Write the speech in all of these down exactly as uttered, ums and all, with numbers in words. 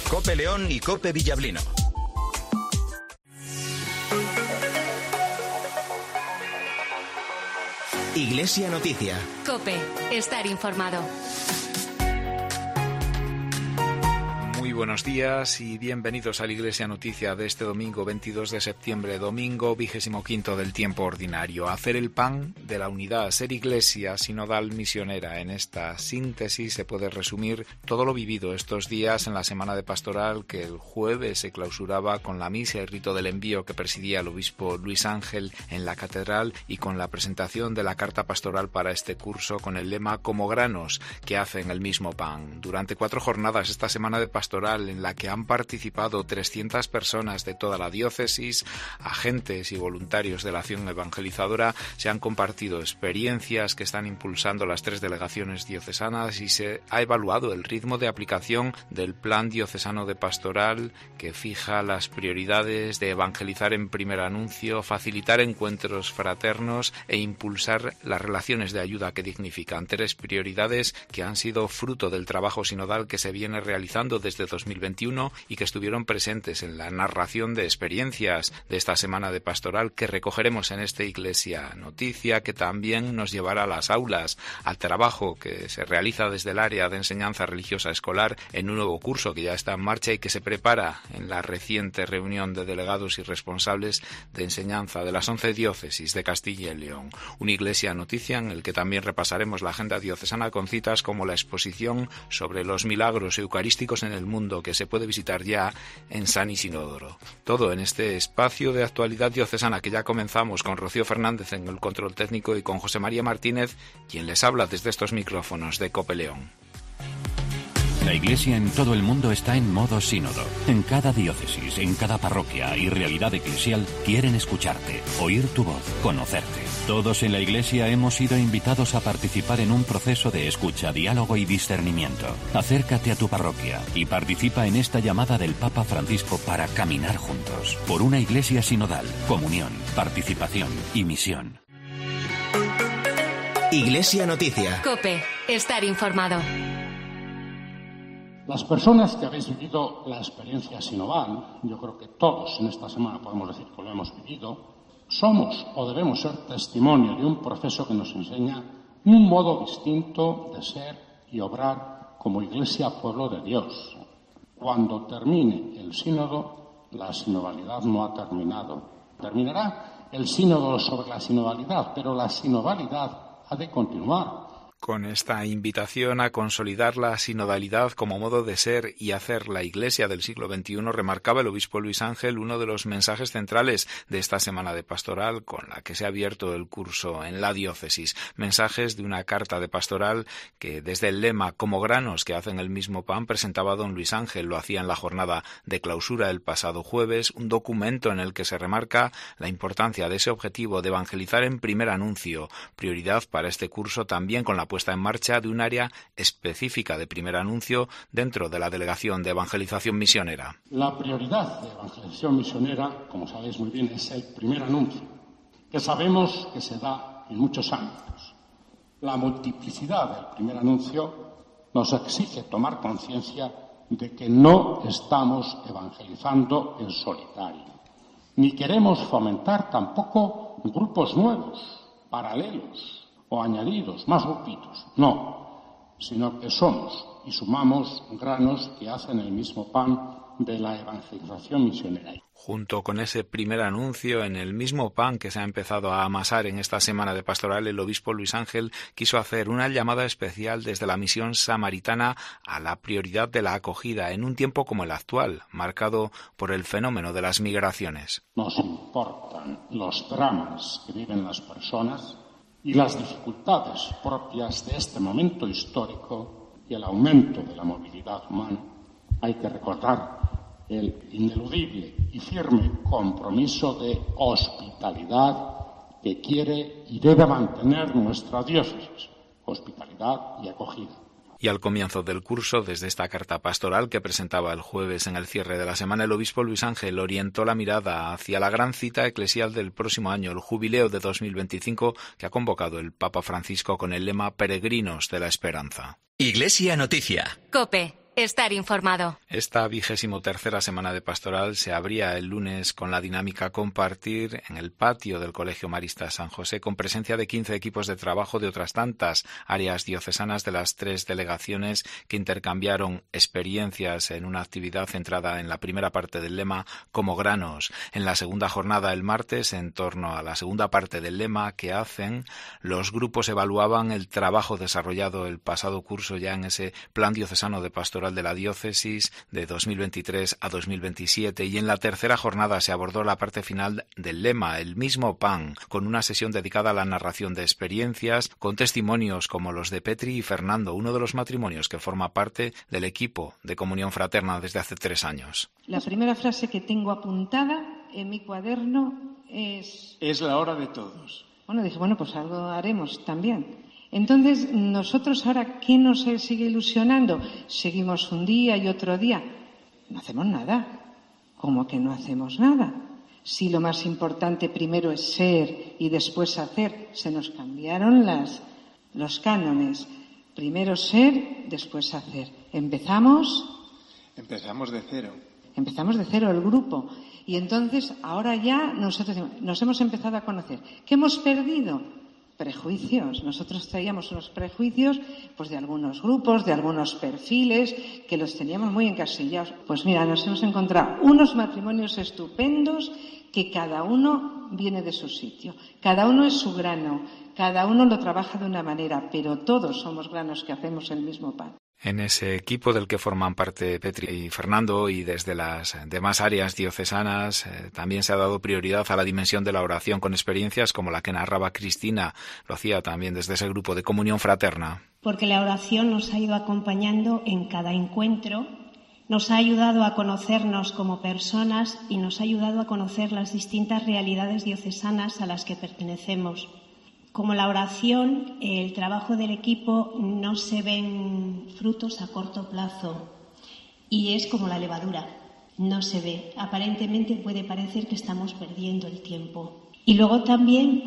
COPE León y COPE Villablino. Iglesia Noticia. COPE. Estar informado. Muy buenos días y bienvenidos a la Iglesia Noticia de este domingo veintidós de septiembre, domingo vigésimo quinto del tiempo ordinario. Hacer el pan de la unidad, ser iglesia sinodal misionera. En esta síntesis se puede resumir todo lo vivido estos días en la semana de pastoral, que el jueves se clausuraba con la misa y rito del envío que presidía el obispo Luis Ángel en la catedral y con la presentación de la carta pastoral para este curso con el lema "Como granos que hacen el mismo pan". Durante cuatro jornadas esta semana de pastoral, en la que han participado trescientas personas de toda la diócesis, agentes y voluntarios de la acción evangelizadora, se han compartido experiencias que están impulsando las tres delegaciones diocesanas y se ha evaluado el ritmo de aplicación del Plan Diocesano de Pastoral, que fija las prioridades de evangelizar en primer anuncio, facilitar encuentros fraternos e impulsar las relaciones de ayuda que dignifican. Tres prioridades que han sido fruto del trabajo sinodal que se viene realizando desde dos mil veintiuno y que estuvieron presentes en la narración de experiencias de esta semana de pastoral que recogeremos en esta Iglesia Noticia, que también nos llevará a las aulas, al trabajo que se realiza desde el área de enseñanza religiosa escolar en un nuevo curso que ya está en marcha y que se prepara en la reciente reunión de delegados y responsables de enseñanza de las once diócesis de Castilla y León. Una Iglesia Noticia en el que también repasaremos la agenda diocesana con citas como la exposición sobre los milagros eucarísticos en el mundo, que se puede visitar ya en San Isidoro. Todo en este espacio de actualidad diocesana que ya comenzamos con Rocío Fernández en el control técnico y con José María Martínez, quien les habla desde estos micrófonos de COPE León. La Iglesia en todo el mundo está en modo sínodo. En cada diócesis, en cada parroquia y realidad eclesial quieren escucharte, oír tu voz, conocerte. Todos en la Iglesia hemos sido invitados a participar en un proceso de escucha, diálogo y discernimiento. Acércate a tu parroquia y participa en esta llamada del Papa Francisco para caminar juntos por una Iglesia sinodal, comunión, participación y misión. Iglesia Noticia. COPE. Estar informado. Las personas que habéis vivido la experiencia sinodal, yo creo que todos en esta semana podemos decir que lo hemos vivido, somos o debemos ser testimonio de un proceso que nos enseña un modo distinto de ser y obrar como Iglesia Pueblo de Dios. Cuando termine el sínodo, la sinodalidad no ha terminado. Terminará el sínodo sobre la sinodalidad, pero la sinodalidad ha de continuar. Con esta invitación a consolidar la sinodalidad como modo de ser y hacer la Iglesia del siglo veintiuno, remarcaba el obispo Luis Ángel uno de los mensajes centrales de esta semana de pastoral con la que se ha abierto el curso en la diócesis. Mensajes de una carta de pastoral que desde el lema "Como granos que hacen el mismo pan" presentaba don Luis Ángel. Lo hacía en la jornada de clausura el pasado jueves, un documento en el que se remarca la importancia de ese objetivo de evangelizar en primer anuncio, prioridad para este curso también con la puesta en marcha de un área específica de primer anuncio dentro de la Delegación de Evangelización Misionera. La prioridad de evangelización misionera, como sabéis muy bien, es el primer anuncio, que sabemos que se da en muchos ámbitos. La multiplicidad del primer anuncio nos exige tomar conciencia de que no estamos evangelizando en solitario, ni queremos fomentar tampoco grupos nuevos, paralelos o añadidos, más grupitos. No, sino que somos y sumamos granos que hacen el mismo pan de la evangelización misionera. Junto con ese primer anuncio, en el mismo pan que se ha empezado a amasar en esta semana de pastoral, el obispo Luis Ángel quiso hacer una llamada especial desde la misión samaritana a la prioridad de la acogida en un tiempo como el actual, marcado por el fenómeno de las migraciones. Nos importan los dramas que viven las personas y las dificultades propias de este momento histórico y el aumento de la movilidad humana. Hay que recordar el ineludible y firme compromiso de hospitalidad que quiere y debe mantener nuestra diócesis, hospitalidad y acogida. Y al comienzo del curso, desde esta carta pastoral que presentaba el jueves en el cierre de la semana, el obispo Luis Ángel orientó la mirada hacia la gran cita eclesial del próximo año, el jubileo de dos mil veinticinco, que ha convocado el Papa Francisco con el lema Peregrinos de la Esperanza. Iglesia Noticia. COPE. estar informado. Esta vigésimo tercera semana de pastoral se abría el lunes con la dinámica Compartir en el patio del Colegio Marista San José, con presencia de quince equipos de trabajo de otras tantas áreas diocesanas de las tres delegaciones que intercambiaron experiencias en una actividad centrada en la primera parte del lema Como granos. En la segunda jornada, el martes, en torno a la segunda parte del lema que hacen, los grupos evaluaban el trabajo desarrollado el pasado curso ya en ese Plan Diocesano de Pastoral de la Diócesis de dos mil veintitrés a dos mil veintisiete, y en la tercera jornada se abordó la parte final del lema, el mismo pan, con una sesión dedicada a la narración de experiencias, con testimonios como los de Petri y Fernando, uno de los matrimonios que forma parte del equipo de Comunión Fraterna desde hace tres años. La primera frase que tengo apuntada en mi cuaderno es... Es la hora de todos. Bueno, dije, bueno, pues algo haremos también. Entonces, nosotros ahora, ¿qué nos sigue ilusionando? Seguimos un día y otro día. No hacemos nada. ¿Cómo que no hacemos nada? Si lo más importante primero es ser y después hacer. Se nos cambiaron las, los cánones. Primero ser, después hacer. ¿Empezamos? Empezamos de cero. Empezamos de cero el grupo. Y entonces, ahora ya nosotros nos hemos empezado a conocer. ¿Qué hemos perdido? Prejuicios. Nosotros traíamos unos prejuicios pues de algunos grupos, de algunos perfiles, que los teníamos muy encasillados. Pues mira, nos hemos encontrado unos matrimonios estupendos que cada uno viene de su sitio. Cada uno es su grano, cada uno lo trabaja de una manera, pero todos somos granos que hacemos el mismo pan. En ese equipo del que forman parte Petri y Fernando, y desde las demás áreas diocesanas, eh, también se ha dado prioridad a la dimensión de la oración, con experiencias como la que narraba Cristina. Lo hacía también desde ese grupo de Comunión Fraterna. Porque la oración nos ha ido acompañando en cada encuentro, nos ha ayudado a conocernos como personas y nos ha ayudado a conocer las distintas realidades diocesanas a las que pertenecemos. Como la oración, el trabajo del equipo no se ven frutos a corto plazo y es como la levadura, no se ve. Aparentemente puede parecer que estamos perdiendo el tiempo. Y luego también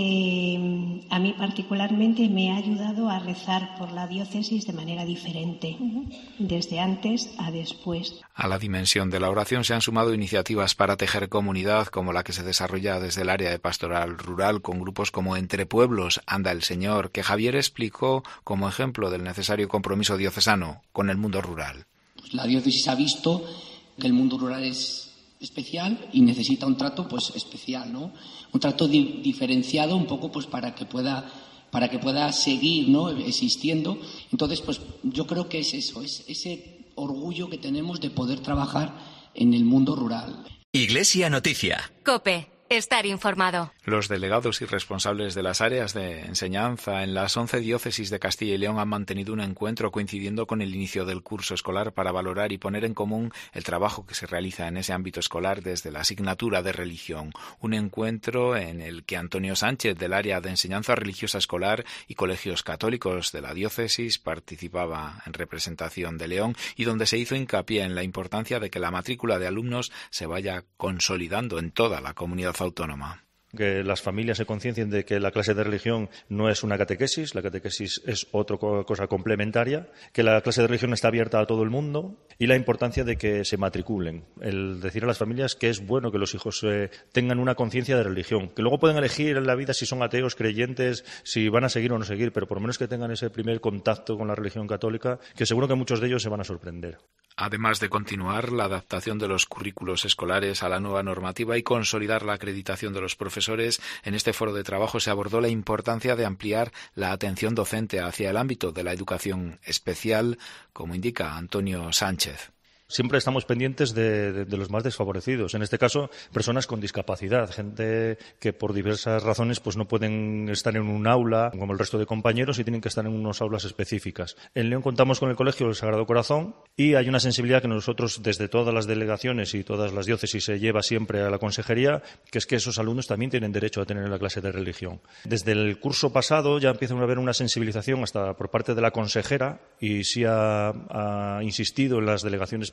porque a mí particularmente me ha ayudado a rezar por la diócesis de manera diferente, desde antes a después. A la dimensión de la oración se han sumado iniciativas para tejer comunidad, como la que se desarrolla desde el área de pastoral rural, con grupos como Entre Pueblos, Anda el Señor, que Javier explicó como ejemplo del necesario compromiso diocesano con el mundo rural. Pues la diócesis ha visto que el mundo rural es especial y necesita un trato pues especial, ¿no? Un trato di- diferenciado un poco pues para que pueda para que pueda seguir, ¿no?, existiendo. Entonces, pues yo creo que es eso, es ese orgullo que tenemos de poder trabajar en el mundo rural. Iglesia Noticia. COPE. Estar informado. Los delegados y responsables de las áreas de enseñanza en las once diócesis de Castilla y León han mantenido un encuentro coincidiendo con el inicio del curso escolar para valorar y poner en común el trabajo que se realiza en ese ámbito escolar desde la asignatura de religión. Un encuentro en el que Antonio Sánchez, del área de enseñanza religiosa escolar y colegios católicos de la diócesis, participaba en representación de León, y donde se hizo hincapié en la importancia de que la matrícula de alumnos se vaya consolidando en toda la comunidad autónoma. Que las familias se conciencien de que la clase de religión no es una catequesis, la catequesis es otra cosa complementaria, que la clase de religión está abierta a todo el mundo, y la importancia de que se matriculen. El decir a las familias que es bueno que los hijos eh, tengan una conciencia de religión, que luego pueden elegir en la vida si son ateos, creyentes, si van a seguir o no seguir, pero por lo menos que tengan ese primer contacto con la religión católica, que seguro que muchos de ellos se van a sorprender. Además de continuar la adaptación de los currículos escolares a la nueva normativa y consolidar la acreditación de los profesores, en este foro de trabajo se abordó la importancia de ampliar la atención docente hacia el ámbito de la educación especial, como indica Antonio Sánchez. Siempre estamos pendientes de, de, de los más desfavorecidos. En este caso, personas con discapacidad, gente que por diversas razones pues no pueden estar en un aula como el resto de compañeros y tienen que estar en unas aulas específicas. En León contamos con el Colegio del Sagrado Corazón y hay una sensibilidad que nosotros desde todas las delegaciones y todas las diócesis se lleva siempre a la consejería, que es que esos alumnos también tienen derecho a tener la clase de religión. Desde el curso pasado ya empieza a haber una sensibilización hasta por parte de la consejera, y sí ha, ha insistido en las delegaciones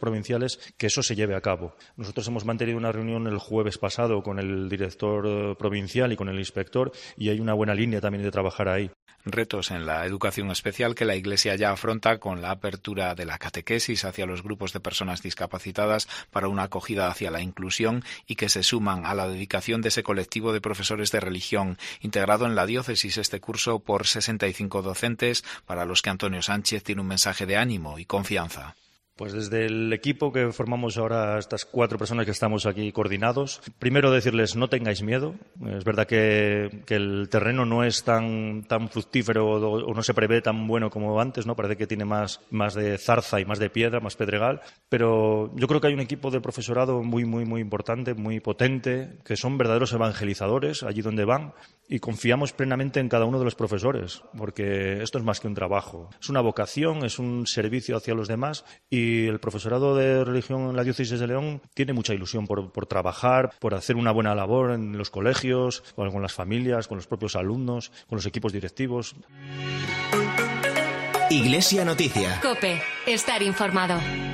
provinciales que eso se lleve a cabo. Nosotros hemos mantenido una reunión el jueves pasado con el director provincial y con el inspector y hay una buena línea también de trabajar ahí. Retos en la educación especial que la Iglesia ya afronta con la apertura de la catequesis hacia los grupos de personas discapacitadas para una acogida hacia la inclusión y que se suman a la dedicación de ese colectivo de profesores de religión integrado en la diócesis este curso por sesenta y cinco docentes para los que Antonio Sánchez tiene un mensaje de ánimo y confianza. Pues desde el equipo que formamos ahora, estas cuatro personas que estamos aquí coordinados, primero decirles no tengáis miedo. Es verdad que, que el terreno no es tan, tan fructífero o, o no se prevé tan bueno como antes, ¿no? Parece que tiene más, más de zarza y más de piedra, más pedregal, pero yo creo que hay un equipo de profesorado muy, muy, muy importante, muy potente, que son verdaderos evangelizadores allí donde van y confiamos plenamente en cada uno de los profesores, porque esto es más que un trabajo, es una vocación, es un servicio hacia los demás y Y el profesorado de religión en la diócesis de León tiene mucha ilusión por, por trabajar, por hacer una buena labor en los colegios, con, con las familias, con los propios alumnos, con los equipos directivos. Iglesia Noticia. COPE. Estar informado.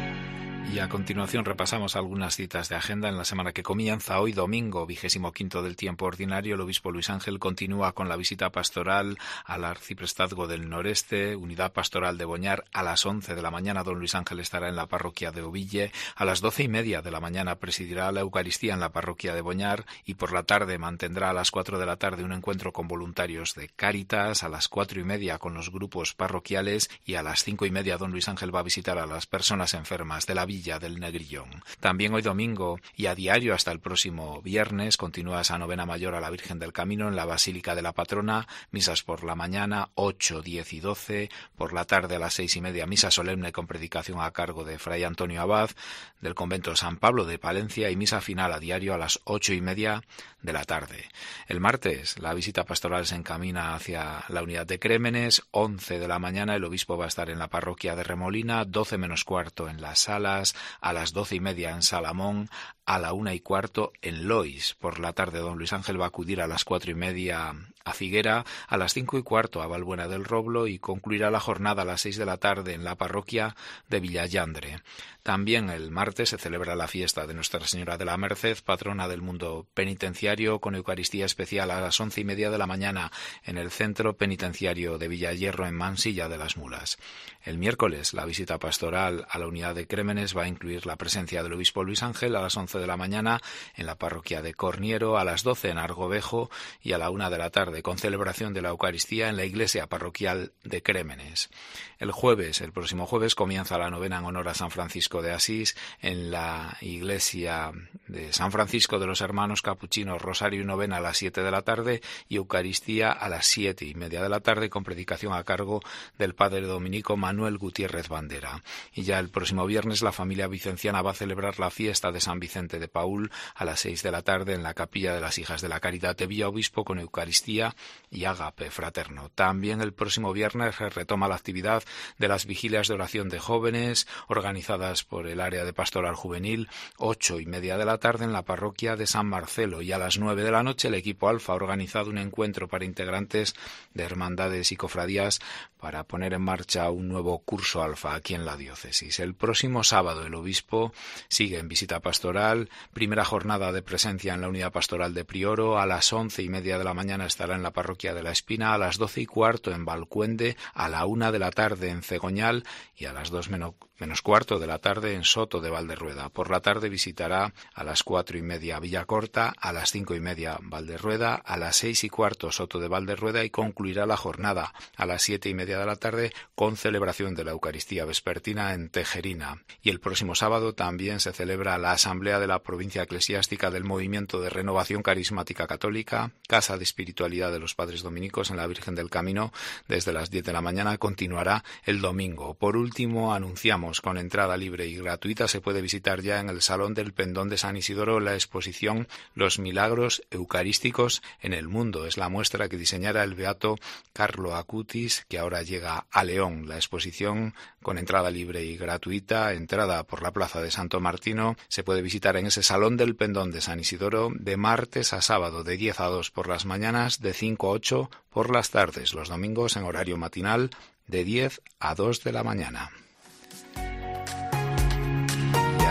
Y a continuación repasamos algunas citas de agenda en la semana que comienza hoy domingo, vigésimo quinto del tiempo ordinario. El obispo Luis Ángel continúa con la visita pastoral al arciprestazgo del Noreste, unidad pastoral de Boñar. A las once de la mañana don Luis Ángel estará en la parroquia de Oville. A las doce y media de la mañana presidirá la Eucaristía en la parroquia de Boñar y por la tarde mantendrá a las cuatro de la tarde un encuentro con voluntarios de Cáritas. A las cuatro y media con los grupos parroquiales y a las cinco y media don Luis Ángel va a visitar a las personas enfermas de la villa del Negrillón. También hoy domingo y a diario hasta el próximo viernes continúa esa novena mayor a la Virgen del Camino en la Basílica de la Patrona, misas por la mañana ocho, diez y doce, por la tarde a las seis y media misa solemne con predicación a cargo de Fray Antonio Abad del convento San Pablo de Palencia y misa final a diario a las ocho y media de la tarde. El martes la visita pastoral se encamina hacia la unidad de Crémenes. Once de la mañana el obispo va a estar en la parroquia de Remolina, doce menos cuarto en Las Salas, a las doce y media en Salamón, a la una y cuarto en Lois. Por la tarde don Luis Ángel va a acudir a las cuatro y media a Figuera, a las cinco y cuarto a Valbuena del Roblo y concluirá la jornada a las seis de la tarde en la parroquia de Villallandre. También el martes se celebra la fiesta de Nuestra Señora de la Merced, patrona del mundo penitenciario, con Eucaristía especial a las once y media de la mañana en el Centro Penitenciario de Villayerro en Mansilla de las Mulas. El miércoles la visita pastoral a la unidad de Crémenes va a incluir la presencia del obispo Luis Ángel a las once de la mañana en la parroquia de Corniero, a las doce en Argovejo y a la una de la tarde con celebración de la Eucaristía en la iglesia parroquial de Crémenes. El jueves, el próximo jueves, comienza la novena en honor a San Francisco de Asís en la iglesia de San Francisco de los Hermanos Capuchinos, rosario y novena a las siete de la tarde y Eucaristía a las siete y media de la tarde con predicación a cargo del padre dominico Manuel Gutiérrez Bandera. Y ya el próximo viernes la familia vicenciana va a celebrar la fiesta de San Vicente de Paúl a las seis de la tarde en la capilla de las Hijas de la Caridad de Villaobispo con Eucaristía y Ágape fraterno. También el próximo viernes se retoma la actividad de las vigilias de oración de jóvenes organizadas por el área de pastoral juvenil, ocho y media de la tarde en la parroquia de San Marcelo y a las nueve de la noche el equipo Alfa ha organizado un encuentro para integrantes de hermandades y cofradías para poner en marcha un nuevo curso Alfa aquí en la diócesis. El próximo sábado el obispo sigue en visita pastoral, primera jornada de presencia en la unidad pastoral de Prioro, a las once y media de la mañana estará en la parroquia de La Espina, a las doce y cuarto en Valcuende, a la una de la tarde en Cegoñal y a las dos menos menos cuarto de la tarde en Soto de Valderrueda. Por la tarde visitará a las cuatro y media Villacorta, a las cinco y media Valderrueda, a las seis y cuarto Soto de Valderrueda y concluirá la jornada a las siete y media de la tarde con celebración de la Eucaristía vespertina en Tejerina. Y el próximo sábado también se celebra la Asamblea de la Provincia Eclesiástica del Movimiento de Renovación Carismática Católica, Casa de Espiritualidad de los Padres Dominicos en la Virgen del Camino, desde las diez de la mañana, continuará el domingo. Por último, anunciamos con entrada libre y gratuita, se puede visitar ya en el Salón del Pendón de San Isidoro la exposición Los Milagros Eucarísticos en el Mundo. Es la muestra que diseñara el beato Carlo Acutis, que ahora llega a León. La exposición con entrada libre y gratuita, entrada por la Plaza de Santo Martino, se puede visitar en ese Salón del Pendón de San Isidoro de martes a sábado, de diez a dos por las mañanas, de cinco a ocho por las tardes, los domingos en horario matinal de diez a dos de la mañana.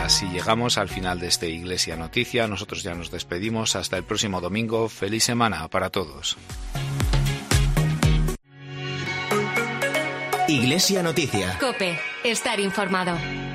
así llegamos al final de este Iglesia Noticia. Nosotros ya nos despedimos. Hasta el próximo domingo. Feliz semana para todos. Iglesia Noticia. COPE. Estar informado.